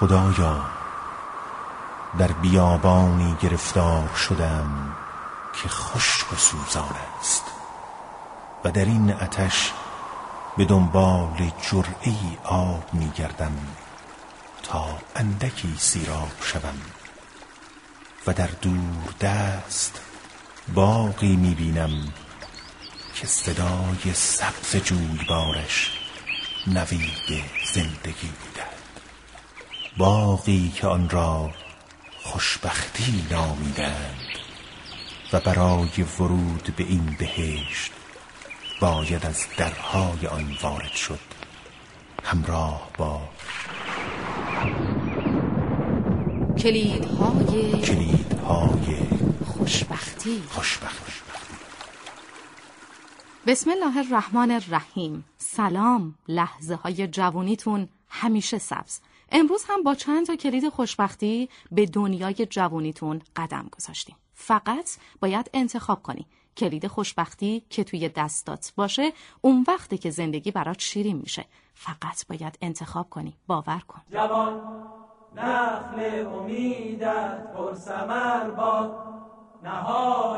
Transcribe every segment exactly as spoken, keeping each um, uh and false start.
خدایا در بیابانی گرفتار شدم که خشک و سوزان است و در این آتش به دنبال جرعه‌ای آب می‌گردم تا اندکی سیراب شوم و در دور دست باغی می‌بینم که صدای سبز جویبارش نوید زندگی می‌دهد. باغی که آن را خوشبختی نامیدند و برای ورود به این بهشت باید از درهای آن وارد شد همراه با کلیدهای کلیدهای خوشبختی. خوشبختی. بسم الله الرحمن الرحیم. سلام، لحظه های جوونیتون همیشه سبز. امروز هم با چند تا کلید خوشبختی به دنیای جوونیتون قدم گذاشتیم. فقط باید انتخاب کنی کلید خوشبختی که توی دستات باشه اون وقتی که زندگی برات شیرین میشه. فقط باید انتخاب کنی، باور کن. جوان نخل امیدت پر ثمر باد، نهال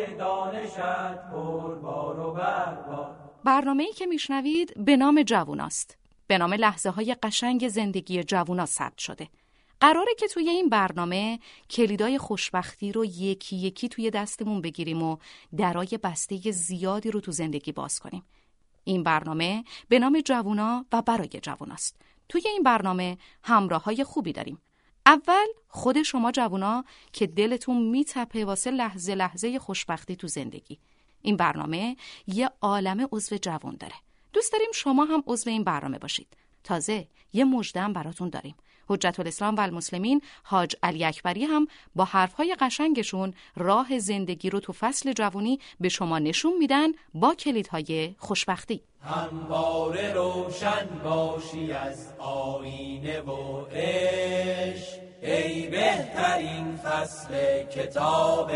دانشت پر بار و برباد. برنامه‌ای که میشنوید به نام جووناست، به نام لحظه های قشنگ زندگی جوونا ثبت شده. قراره که توی این برنامه کلیدای خوشبختی رو یکی یکی توی دستمون بگیریم و درای بسته زیادی رو تو زندگی باز کنیم. این برنامه به نام جوونا و برای جووناست. توی این برنامه همراه‌های خوبی داریم. اول خود شما جوونا که دلتون میتپه واسه لحظه لحظه خوشبختی تو زندگی. این برنامه یه عالمه عضو جوون داره. دوست داریم شما هم عضو این برنامه باشید. تازه یه مژده هم براتون داریم. حجت الاسلام و المسلمین حاج علی اکبری هم با حرفهای قشنگشون راه زندگی رو تو فصل جوونی به شما نشون میدن با کلیدهای خوشبختی. همواره روشن باشی از آینه و عشق، ای بهترین فصل کتاب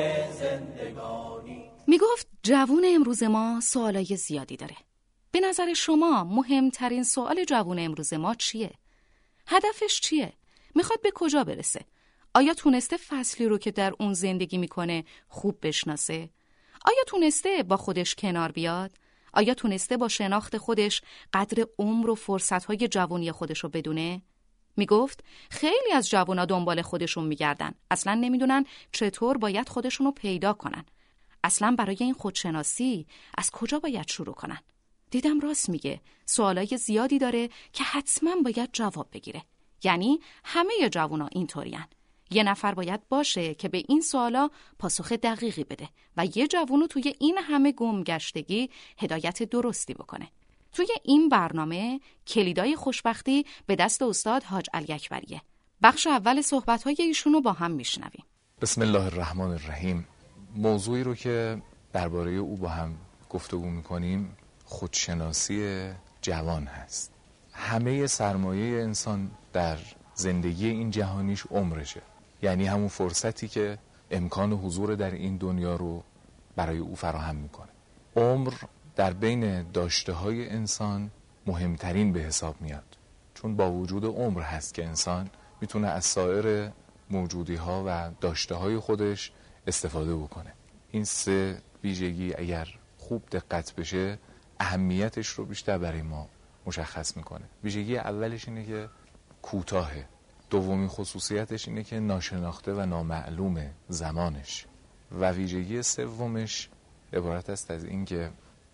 زندگانی. میگفت جوون امروز ما سوالای زیادی داره. به نظر شما مهمترین سوال جوون امروز ما چیه؟ هدفش چیه؟ میخواد به کجا برسه؟ آیا تونسته فصلی رو که در اون زندگی میکنه خوب بشناسه؟ آیا تونسته با خودش کنار بیاد؟ آیا تونسته با شناخت خودش قدر عمر و فرصتهای جوانی خودش رو بدونه؟ میگفت خیلی از جوونا دنبال خودشون میگردن، اصلا نمیدونن چطور باید خودشون رو پیدا کنن. اصلا برای این خودشناسی از کجا باید شروع کنن؟ دیدم راست میگه، سوالای زیادی داره که حتما باید جواب بگیره. یعنی همه جوونا اینطورین. یه نفر باید باشه که به این سوالا پاسخ دقیقی بده و یه جوونو توی این همه گمگشتگی هدایت درستی بکنه. توی این برنامه کلیدای خوشبختی به دست استاد حاج علی اکبریه. بخش اول صحبت‌های ایشونو با هم میشنویم. بسم الله الرحمن الرحیم. موضوعی رو که درباره او با هم گفتگو می‌کنیم خودشناسی جوان هست. همه سرمایه انسان در زندگی این جهانیش عمرشه، یعنی همون فرصتی که امکان حضور در این دنیا رو برای او فراهم میکنه. عمر در بین داشته های انسان مهمترین به حساب میاد، چون با وجود عمر هست که انسان میتونه از سایر موجودی ها و داشته های خودش استفاده بکنه. این سه ویژگی اگر خوب دقت بشه اهمیتش رو بیشتر برای ما مشخص میکنه. ویژگی اولش اینه که کوتاهه. دومین خصوصیتش اینه که ناشناخته و نامعلوم زمانش. و ویژگی سومش عبارت است از این که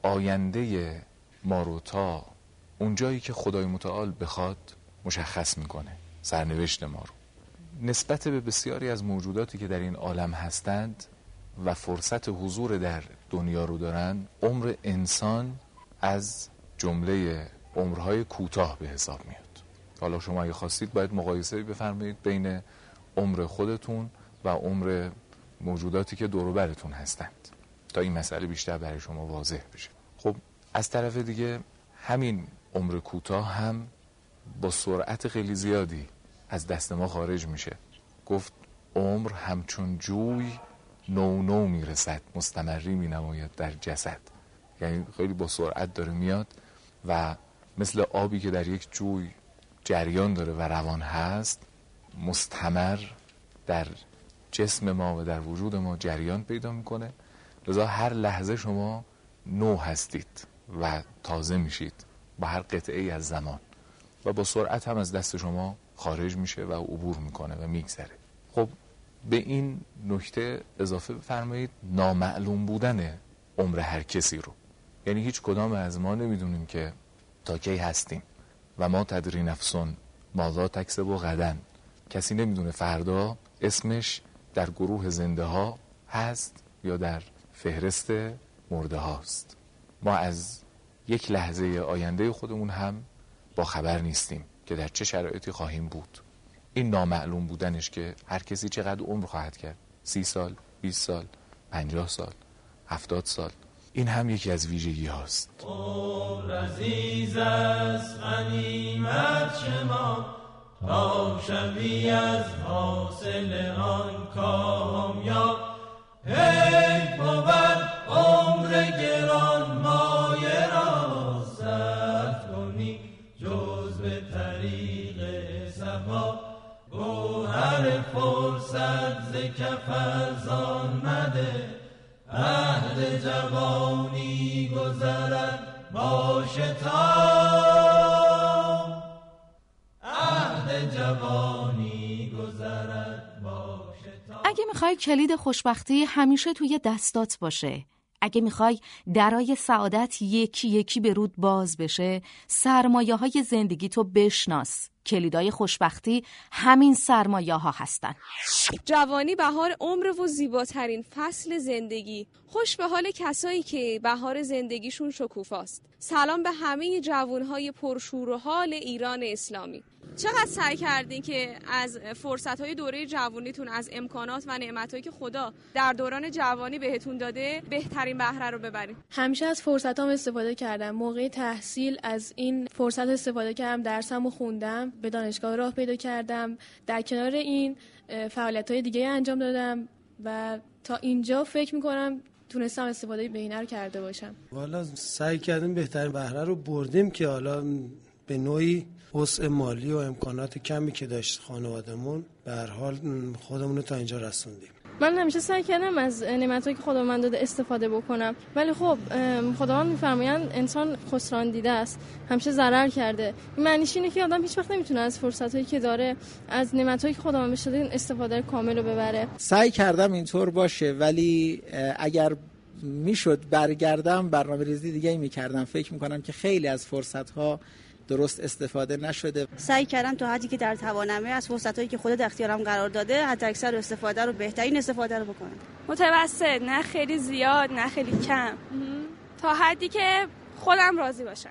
آینده ما رو تا اونجایی که خدای متعال بخواد مشخص میکنه، سرنوشت ما رو. نسبت به بسیاری از موجوداتی که در این عالم هستند و فرصت حضور در دنیا رو دارن، عمر انسان از جمله عمرهای کوتاه به حساب میاد. حالا شما اگه خواستید باید مقایسه بفرمایید بین عمر خودتون و عمر موجوداتی که دور و برتون هستند تا این مسئله بیشتر برای شما واضح بشه. خب از طرف دیگه همین عمر کوتاه هم با سرعت خیلی زیادی از دست ما خارج میشه. گفت عمر همچون جوی نو نو میرسد، مستمری مینماید در جسد. یعنی خیلی با سرعت داره میاد و مثل آبی که در یک جوی جریان داره و روان هست، مستمر در جسم ما و در وجود ما جریان پیدا میکنه. لذا هر لحظه شما نو هستید و تازه میشید با هر قطعه ای از زمان و با سرعت هم از دست شما خارج میشه و عبور میکنه و میگذره. خب به این نکته اضافه بفرمایید نامعلوم بودن عمر هر کسی رو. یعنی هیچ کدام از ما نمیدونیم که تا کی هستیم و ما تدری نفسون ماذا تکسب و غدن. کسی نمیدونه فردا اسمش در گروه زنده ها هست یا در فهرست مرده هاست. ما از یک لحظه آینده خودمون هم با خبر نیستیم که در چه شرایطی خواهیم بود. این نامعلوم بودنش که هر کسی چقدر عمر خواهد کرد، سی سال، بیست سال، پنجاه سال، هفتاد سال، این هم یکی از ویژگی هاست. عمر عزیز است غنیمت شما، تا شوی از حاصل آن کامیاب. حیف بود عمر گران مایه را صرف کنی، جز به طریق صفا. گوهر فرصت ز کف ارزان مده، عهد جوانی گذرد با شتاب. عهد جوانی گذرد با شتاب. اگه میخوای کلید خوشبختی همیشه توی دستات باشه، اگه میخوای درای سعادت یکی یکی به رود باز بشه، سرمایه های زندگی تو بشناس. کلیدای خوشبختی همین سرمایه ها هستن. جوانی بهار عمر و زیباترین فصل زندگی. خوش به حال کسایی که بهار زندگیشون شکوفاست. سلام به همه جوانهای پرشور و حال ایران اسلامی. چقدر سعی کردین که از فرصت‌های دوره جوانیتون، از امکانات و نعمتایی که خدا در دوران جوانی بهتون داده بهترین بهره رو ببرین؟ همیشه از فرصتام استفاده کردم. موقع تحصیل از این فرصت استفاده کردم، درسمو خوندم، به دانشگاه راه پیدا کردم. در کنار این فعالیت‌های دیگه انجام دادم و تا اینجا فکر می‌کنم تونستم استفاده بهینه رو کرده باشم. والا سعی کردیم بهترین بهره رو بردیم که حالا به نوعی وسع مالی و امکانات کمی که داشت خانوادمون به هر حال خودمون رو تا اینجا رسوندیم. من همیشه سعی کردم از نعمتایی که خدا من داده استفاده بکنم، ولی خب خداوند می‌فرمایند انسان خسران دیده است، همیشه ضرر کرده. این معنیش اینه که آدم هیچ وقت نمیتونه از فرصتایی که داره، از نعمتایی که خدا من بهش داده استفاده کامل رو ببره. سعی کردم اینطور باشه، ولی اگر میشد برگردم برنامه‌ریزی دیگه می‌کردم. فکر می‌کنم که خیلی از فرصت‌ها درست استفاده نشده. سعی کردم تا حدی که در توانمه از فرصتایی که خدا در اختیارم قرار داده حتی اکثر استفاده رو، بهترین استفاده رو بکنم. متوسط، نه خیلی زیاد نه خیلی کم، تا حدی که خودم راضی باشم.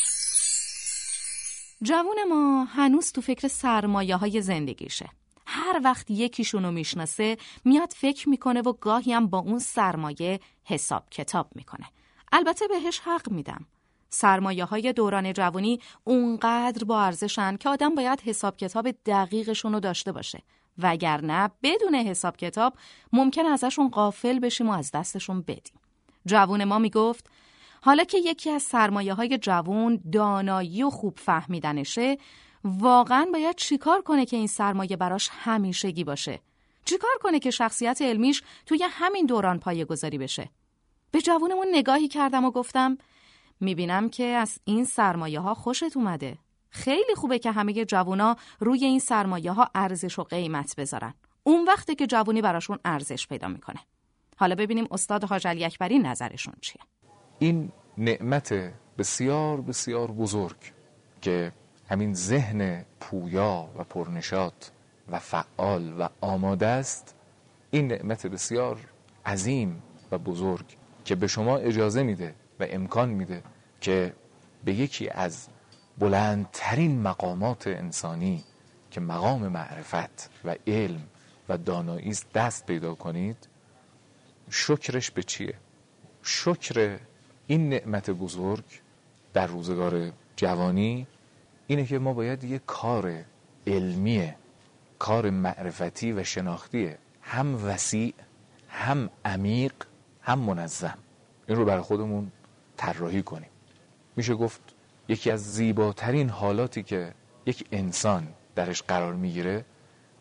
جوون ما هنوز تو فکر سرمایه های زندگیشه. هر وقت یکیشونو میشناسه میاد فکر میکنه و گاهی هم با اون سرمایه حساب کتاب میکنه. البته بهش حق میدم. سرمایه های دوران جوانی اونقدر با ارزشن که آدم باید حساب کتاب دقیقشون رو داشته باشه، وگرنه بدون حساب کتاب ممکن ازشون غافل بشیم و از دستشون بدیم. جوون ما میگفت حالا که یکی از سرمایه های جوون دانایی و خوب فهمیدنشه، واقعاً باید چیکار کنه که این سرمایه براش همیشگی باشه؟ چیکار کنه که شخصیت علمیش توی همین دوران پایه‌گذاری بشه؟ به جوونمون نگاهی کردم و گفتم میبینم که از این سرمایه ها خوشت اومده. خیلی خوبه که همه جوونا روی این سرمایه ها ارزش و قیمت بذارن. اون وقته که جوونی براشون ارزش پیدا میکنه. حالا ببینیم استاد حاج علی اکبری نظرشون چیه. این نعمت بسیار بسیار بزرگ که همین ذهن پویا و پرنشاط و فعال و آماده است، این نعمت بسیار عظیم و بزرگ که به شما اجازه میده و امکان میده که به یکی از بلندترین مقامات انسانی که مقام معرفت و علم و دانایی دست پیدا کنید. شکرش به چیه؟ شکر این نعمت بزرگ در روزگار جوانی اینه که ما باید یک کار علمیه، کار معرفتی و شناختیه، هم وسیع، هم عمیق، هم منظم. این رو برای خودمون طراحی کنیم. میشه گفت یکی از زیباترین حالاتی که یک انسان درش قرار میگیره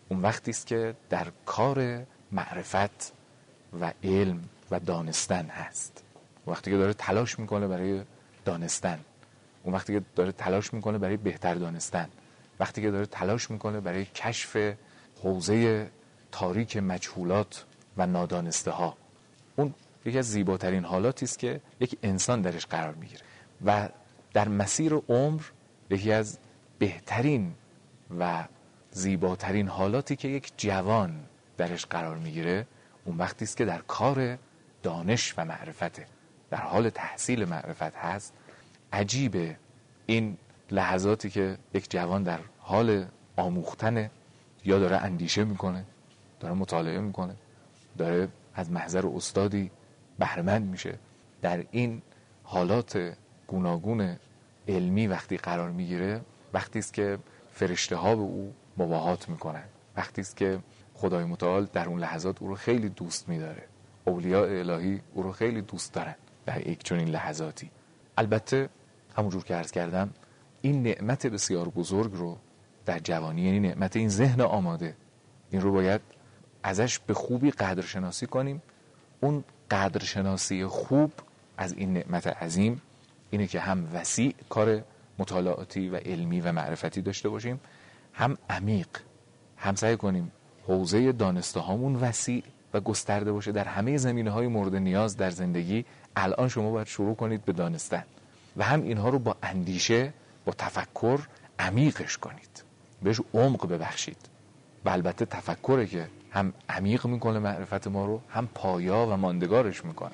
اون وقتی است که در کار معرفت و علم و دانستن هست. اون وقتی که داره تلاش میکنه برای دانستن، اون وقتی که داره تلاش میکنه برای بهتر دانستن، وقتی که داره تلاش میکنه برای کشف حوزه تاریک مجهولات و نادانسته ها. اون یکی از زیباترین حالاتی است که یک انسان درش قرار میگیره و در مسیر عمر یکی از بهترین و زیباترین حالاتی که یک جوان درش قرار میگیره اون وقتی است که در کار دانش و معرفته، در حال تحصیل معرفت هست. عجیبه این لحظاتی که یک جوان در حال آموختنه، یا داره اندیشه میکنه، داره مطالعه میکنه، داره از محضر استادی بهره‌مند میشه. در این حالات گوناگون علمی وقتی قرار میگیره، وقتی است که فرشته ها به او مباهات میکنن، وقتی است که خدای متعال در اون لحظات او رو خیلی دوست میداره، اولیاء الهی او رو خیلی دوست دارن در یک چنین لحظاتی. البته همونجور که عرض کردم این نعمت بسیار بزرگ رو در جوانی، یعنی نعمت این ذهن آماده، این رو باید ازش به خوبی قدرشناسی کنیم. اون قدرشناسی خوب از این نعمت عظیم اینه که هم وسیع کار مطالعاتی و علمی و معرفتی داشته باشیم، هم عمیق، هم سعی کنیم حوزه دانسته هامون وسیع و گسترده باشه در همه زمینه های مورد نیاز در زندگی. الان شما باید شروع کنید به دانستن و هم اینها رو با اندیشه، با تفکر عمیقش کنید، بهش عمق ببخشید. و البته تفکره که هم عمیق میکنه معرفت ما رو، هم پایا و ماندگارش میکنه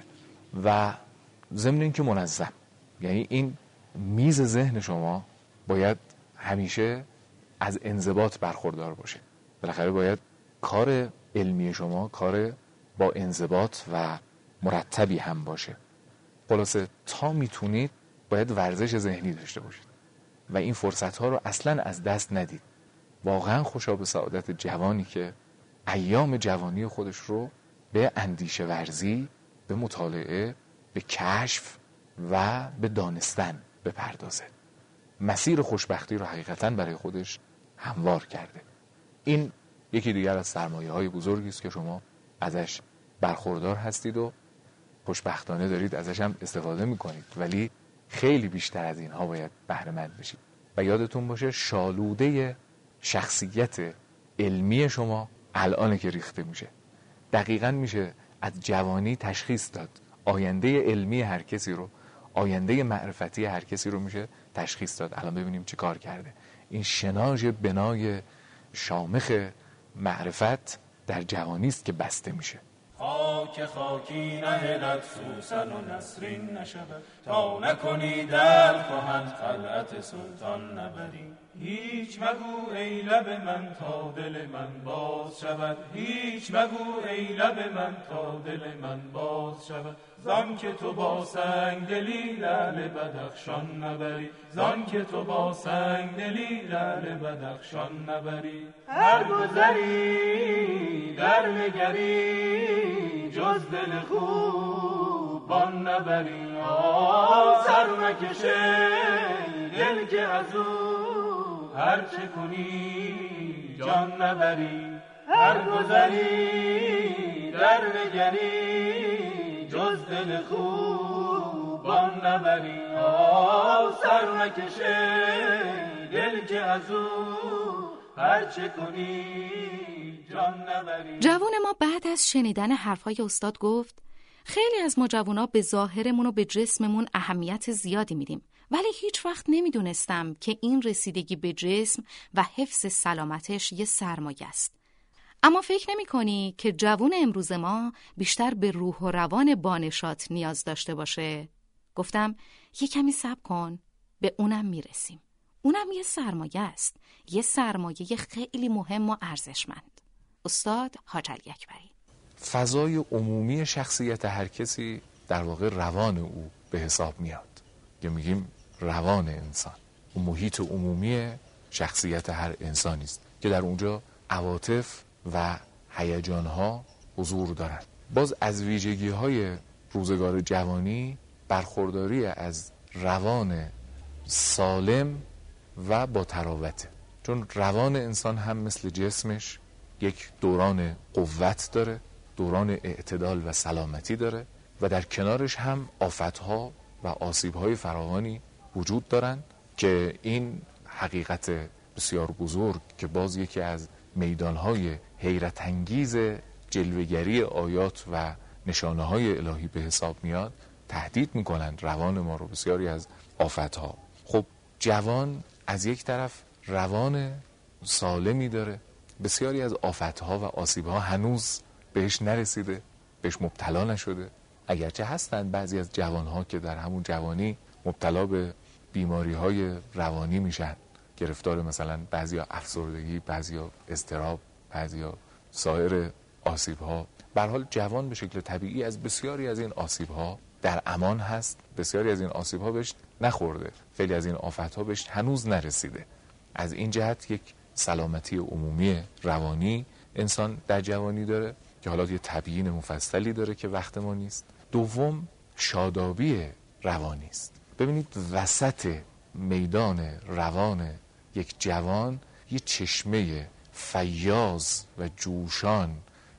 و ضمن این که منظم. یعنی این میز ذهن شما باید همیشه از انضباط برخوردار باشه. بالاخره باید کار علمی شما کار با انضباط و مرتبی هم باشه. خلاصه تا میتونید باید ورزش ذهنی داشته باشید و این فرصت ها رو اصلا از دست ندید. واقعا خوشا به سعادت جوانی که ایام جوانی خودش رو به اندیشه ورزی، به مطالعه، به کشف و به دانستن بپردازه. مسیر خوشبختی رو حقیقتا برای خودش هموار کرده. این یکی دیگر از سرمایه های بزرگی است که شما ازش برخوردار هستید و خوشبختانه دارید ازش هم استفاده میکنید، ولی خیلی بیشتر از اینها باید بهره مند بشید. و یادتون باشه شالوده شخصیت علمی شما الان که ریخته میشه. دقیقاً میشه از جوانی تشخیص داد آینده علمی هر کسی رو، آینده معرفتی هر کسی رو میشه تشخیص داد. الان ببینیم چه کار کرده. این شناژ بنای شامخ معرفت در جوانی است که بسته میشه. خاک خاکی نهلت سوسن و نسرین نشود، تا نکنی در کهن خلعت سلطان نبری. هیچ مگو ای لب من تا دل من باز شود، هیچ مگو ای لب من تا دل من باز شود. زان که تو با سنگ دلی لعل بدخشان نبری، زان که تو با سنگ دلی لعل بدخشان نبری. هر گذری در نگری جز دل خوب بان نبری. آه سر نکشه دل که از او هر چه کنی جان نبری. هر گذری در نگری جز دل خوبان نبری. آه سر نکشه دل که از او هر چه کنی جان نبری. جوان ما بعد از شنیدن حرفای استاد گفت خیلی از ما جوونا به ظاهرمون و به جسممون اهمیت زیادی میدیم، ولی هیچ وقت نمیدونستم که این رسیدگی به جسم و حفظ سلامتش یه سرمایه است. اما فکر نمی کنی که جوون امروز ما بیشتر به روح و روان بانشات نیاز داشته باشه؟ گفتم یه کمی صبر کن، به اونم میرسیم. اونم یه سرمایه است، یه سرمایه خیلی مهم و ارزشمند. استاد حاج علی اکبری. فضای عمومی شخصیت هر کسی در واقع روان او به حساب میاد، که میگیم روان انسان. و محیط عمومی شخصیت هر انسانی است که در اونجا عواطف و هیجان‌ها حضور دارند. باز از ویژگی‌های روزگار جوانی برخورداری از روان سالم و با تراوته، چون روان انسان هم مثل جسمش یک دوران قوت داره، دوران اعتدال و سلامتی داره و در کنارش هم آفتها و آسیبهای فراوانی وجود دارن که این حقیقت بسیار بزرگ که باز یکی از میدانهای حیرت انگیز جلوه‌گری آیات و نشانه‌های الهی به حساب میاد، تهدید میکنن روان ما رو، بسیاری از آفتها. خب جوان از یک طرف روان سالمی داره، بسیاری از آفتها و آسیبها هنوز بهش نرسیده، بهش مبتلا نشده، اگرچه هستند بعضی از جوانها که در همون جوانی مبتلا به بیماری‌های روانی میشن، گرفتار مثلا بعضیا افسردگی، بعضیا اضطراب، بعضیا سایر آسیب‌ها. به هر حال جوان به شکل طبیعی از بسیاری از این آسیب‌ها در امان هست، بسیاری از این آسیب‌ها بهش نخورده، خیلی از این آفت‌ها بهش هنوز نرسیده. از این جهت یک سلامتی عمومی روانی انسان در جوانی داره که حالا یه تبیین مفصلی داره که وقت ما نیست. دوم، شادابی روانی است. ببینید وسط میدان روان یک جوان یه چشمه فیاض و جوشان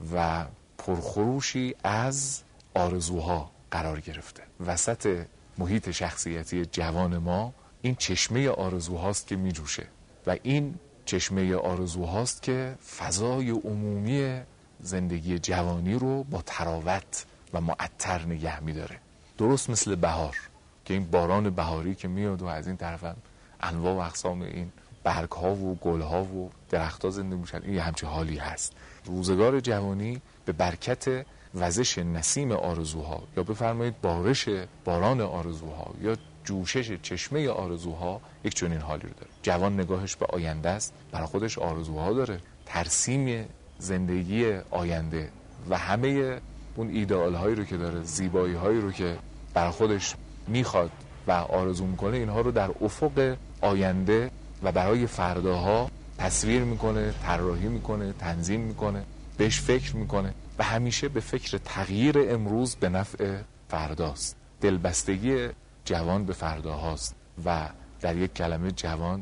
و پرخروشی از آرزوها قرار گرفته. وسط محیط شخصیتی جوان ما این چشمه آرزوهاست که می جوشه و این چشمه آرزوهاست که فضای عمومی زندگی جوانی رو با تراوت و معطر نگه می داره. درست مثل بهار که این باران بهاری که میاد و از این طرف هم انواع و اقسام این برگ ها و گل ها و درخت ها زنده میشن، این همچه حالی هست. روزگار جوانی به برکت وزش نسیم آرزوها یا بفرمایید بارش باران آرزوها یا جوشش چشمه آرزوها یک چنین حالی رو داره. جوان نگاهش به آینده است، برای خودش آرزوها داره، ترسیم زندگی آینده و همه اون ایدئال هایی رو که داره، زیبایی هایی رو که برای خودش میخواد و آرزو میکنه، اینها رو در افق آینده و برای فرداها تصویر میکنه، طراحی میکنه، تنظیم میکنه، بهش فکر میکنه و همیشه به فکر تغییر امروز به نفع فرداست. دلبستگی جوان به فرداهاست و در یک کلمه جوان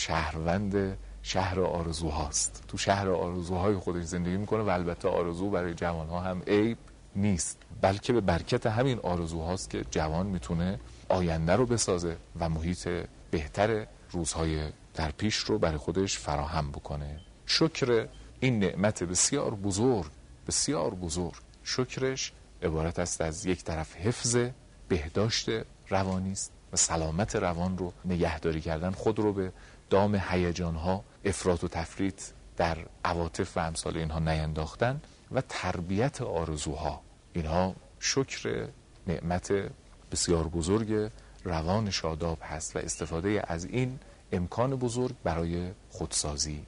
شهروند شهر آرزوهاست. تو شهر آرزوهای خودش زندگی میکنه و البته آرزو برای جوانها هم عیب نیست، بلکه به برکت همین آرزوهاست که جوان میتونه آینده رو بسازه و محیط بهتر روزهای در پیش رو برای خودش فراهم بکنه. شکر این نعمت بسیار بزرگ، بسیار بزرگ، شکرش عبارت است از یک طرف حفظ بهداشت روانی است و سلامت روان رو نگهداری کردن، خود رو به دام هیجان‌ها، افراط و تفریط در عواطف و امثال اینها نینداختن و تربیت آرزوها. اینها شکر نعمت بسیار بزرگ روان شاداب هست و استفاده از این امکان بزرگ برای خودسازی.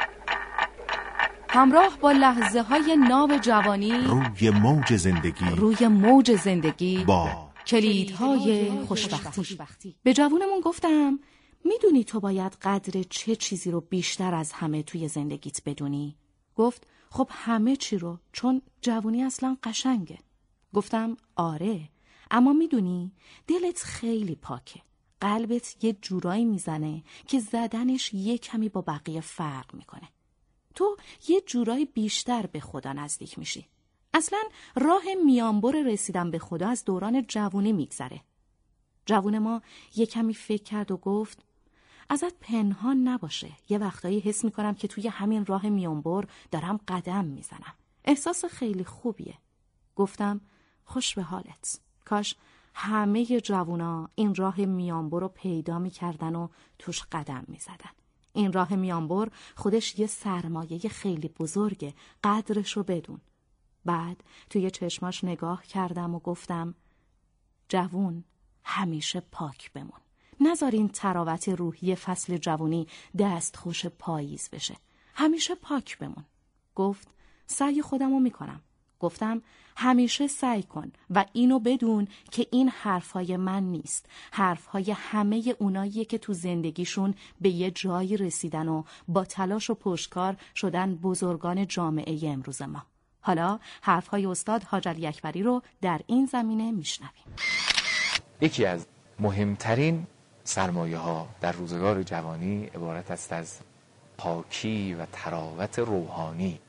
همراه با لحظه های ناب جوانی روی موج زندگی روی موج زندگی با کلیدهای خوشبختی. به جوونمون گفتم میدونی تو باید قدر چه چیزی رو بیشتر از همه توی زندگیت بدونی؟ گفت خب همه چی رو، چون جوونی اصلا قشنگه. گفتم آره، اما میدونی دلت خیلی پاکه، قلبت یه جورایی میزنه که زدنش یه کمی با بقیه فرق میکنه. تو یه جورایی بیشتر به خدا نزدیک میشی. اصلا راه میانبر رسیدن به خدا از دوران جوونی میگذره. جوون ما یه کمی فکر کرد و گفت ازت پنهان نباشه، یه وقتایی حس میکنم که توی همین راه میانبر دارم قدم میزنم. احساس خیلی خوبیه. گفتم خوش به حالت. کاش همه جوونا این راه میانبر رو پیدا میکردن و توش قدم میزدن. این راه میانبر خودش یه سرمایه خیلی بزرگه، قدرش رو بدون. بعد توی چشماش نگاه کردم و گفتم جوون همیشه پاک بمون. نذار این تراوت روحی فصل جوونی دست خوش پاییز بشه. همیشه پاک بمون. گفت سعی خودمو میکنم. گفتم همیشه سعی کن و اینو بدون که این حرفای من نیست، حرفهای همه اوناییه که تو زندگیشون به یه جایی رسیدن و با تلاش و پشتکار شدن بزرگان جامعه امروز ما. حالا حرفهای استاد حاج علی اکبری رو در این زمینه میشنویم. یکی از مهمترین سرمایه ها در روزگار جوانی عبارت است از پاکی و تراوت روحانی.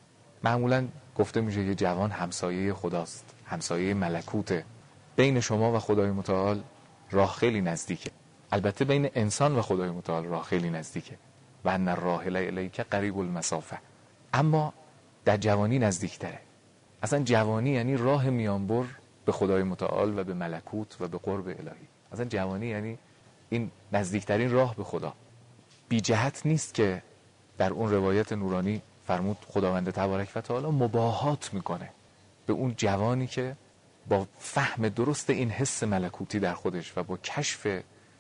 معمولا گفته میشه یه جوان همسایه خداست، همسایه ملکوته. بین شما و خدای متعال راه خیلی نزدیکه. البته بین انسان و خدای متعال راه خیلی نزدیکه و ان الراحل الیک قریب المسافه، اما در جوانی نزدیکتره. اصلا جوانی یعنی راه میانبر به خدای متعال و به ملکوت و به قرب الهی. اصلا جوانی یعنی این نزدیکترین راه به خدا. بی جهت نیست که در اون روایت نورانی فرمود خداوند تبارک و تعالی مباهات میکنه به اون جوانی که با فهم درست این حس ملکوتی در خودش و با کشف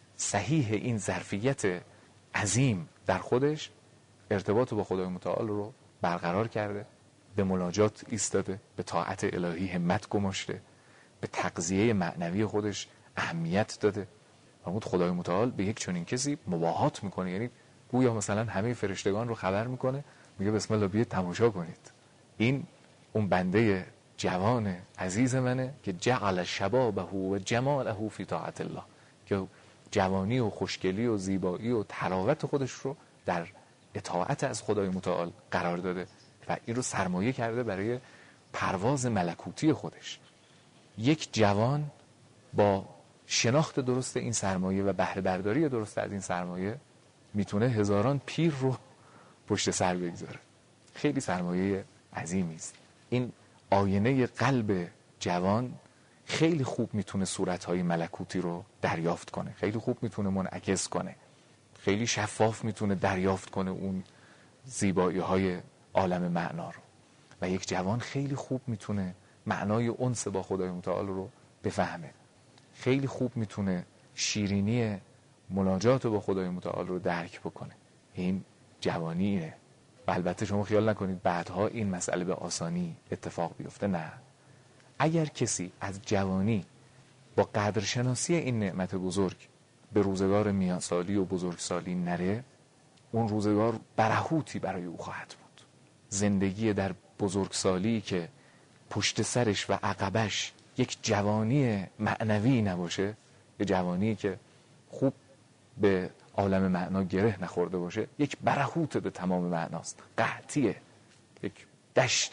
صحیح این ظرفیت عظیم در خودش ارتباط با خدای متعال رو برقرار کرده، به مناجات ایستاده، به طاعت الهی همت گماشته، به تغذیه معنوی خودش اهمیت داده. فرمود خدای متعال به یک چنین کسی مباهات میکنه، یعنی گویا مثلا همه فرشتگان رو خبر میکنه، میگه بسم الله بیاید تماشا کنید. این اون بنده جوان عزیز منه که جعل شبابه و جماله فی طاعت الله، که جوانی و خوشگلی و زیبایی و تراوت خودش رو در اطاعت از خدای متعال قرار داده و این رو سرمایه کرده برای پرواز ملکوتی خودش. یک جوان با شناخت درست این سرمایه و بهره برداری درست از این سرمایه میتونه هزاران پیر رو پشت سر بگذاره. خیلی سرمایه عظیمی است. این آینه قلب جوان خیلی خوب میتونه صورتهای ملکوتی رو دریافت کنه، خیلی خوب میتونه منعکس کنه، خیلی شفاف میتونه دریافت کنه اون زیبایی های عالم معنا رو. و یک جوان خیلی خوب میتونه معنای انس با خدای متعال رو بفهمه، خیلی خوب میتونه شیرینی مناجات با خدای متعال رو درک بکنه. این جوانی اینه. و البته شما خیال نکنید بعدها این مسئله به آسانی اتفاق بیفته، نه. اگر کسی از جوانی با قدرشناسی این نعمت بزرگ به روزگار میانسالی و بزرگسالی نره، اون روزگار برهوتی برای او خواهد بود. زندگی در بزرگسالی که پشت سرش و عقبش یک جوانی معنوی نباشه، یه جوانی که خوب به عالم معنا گره نخورده باشه، یک برهوت به تمام معناست، قحطیه، یک دشت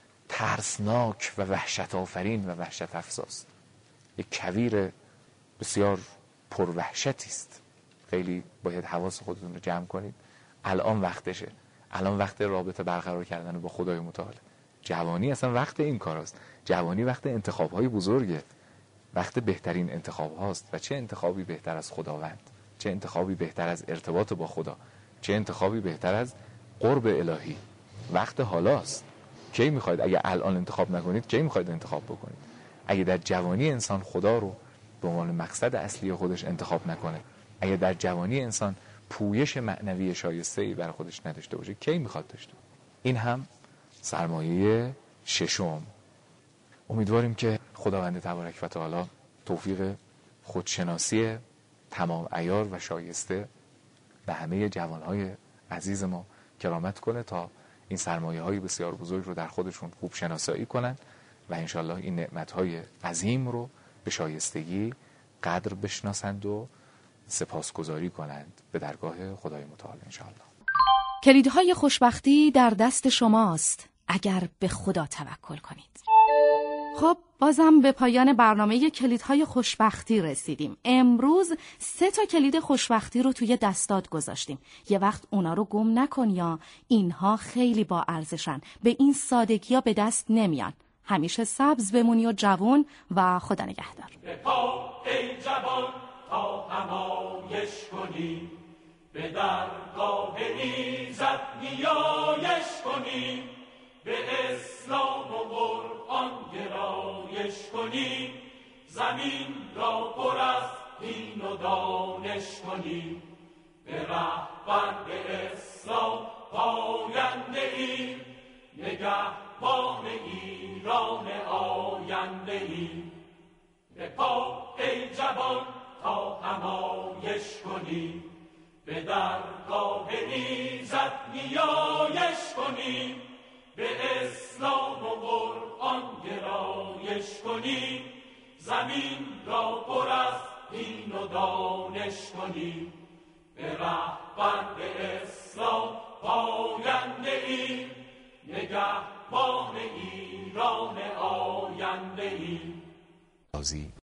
ترسناک و وحشت آفرین و وحشت افزاست، یک کویر بسیار پروحشتی است. خیلی باید حواس خودتون رو جمع کنید. الان وقتشه، الان وقت رابطه برقرار کردن با خدای متعال. جوانی اصلا وقت این کار است. جوانی وقت انتخاب‌های بزرگه، وقت بهترین انتخاب هاست. و چه انتخابی بهتر از خداوند، چه انتخابی بهتر از ارتباط با خدا، چه انتخابی بهتر از قرب الهی. وقت حالاست. کی میخواید اگه الان انتخاب نکنید کی میخواید انتخاب بکنید؟ اگه در جوانی انسان خدا رو به عنوان مقصد اصلی خودش انتخاب نکنه، اگه در جوانی انسان پویش معنوی شایسته‌ای بر خودش نداشته باشه، کی میخواد داشته؟ این هم سرمایه ششم. امیدواریم که خداوند تبارک و تعالی توفیق خودشناسی تمام عیار و شایسته به همه جوانهای عزیز ما کرامت کنه تا این سرمایه های بسیار بزرگ رو در خودشون خوب شناسایی کنن و انشالله این نعمت های عظیم رو به شایستگی قدر بشناسند و سپاسگزاری کنند به درگاه خدای متعال انشالله. کلیدهای خوشبختی در دست شماست اگر به خدا توکل کنید. خب بازم به پایان برنامه کلیدهای خوشبختی رسیدیم. امروز سه تا کلید خوشبختی رو توی دستات گذاشتیم. یه وقت اونا رو گم نکن یا اینها خیلی با ارزشن. به این سادگی ها به دست نمیان. همیشه سبز بمونی و جوون و خدا نگهدار. به پا ای جوان تا همایش کنی، به درگاه ایزد نیایش کنی، به اسلام و قرآن گرایش کنی، زمین را پر از دین و دانش کنی، به رهبر به اسلام پاینده ای، نگهبان ایران آینده ای. به پا ای جوان تا همایش کنی، به درگاه ایزد نیایش کنی، به اسلام و قرآن گرایش کنی، زمین را پر از دین و دانش کنی، به رهبر به اسلام پاینده ای، نگهبان ایران آینده ای.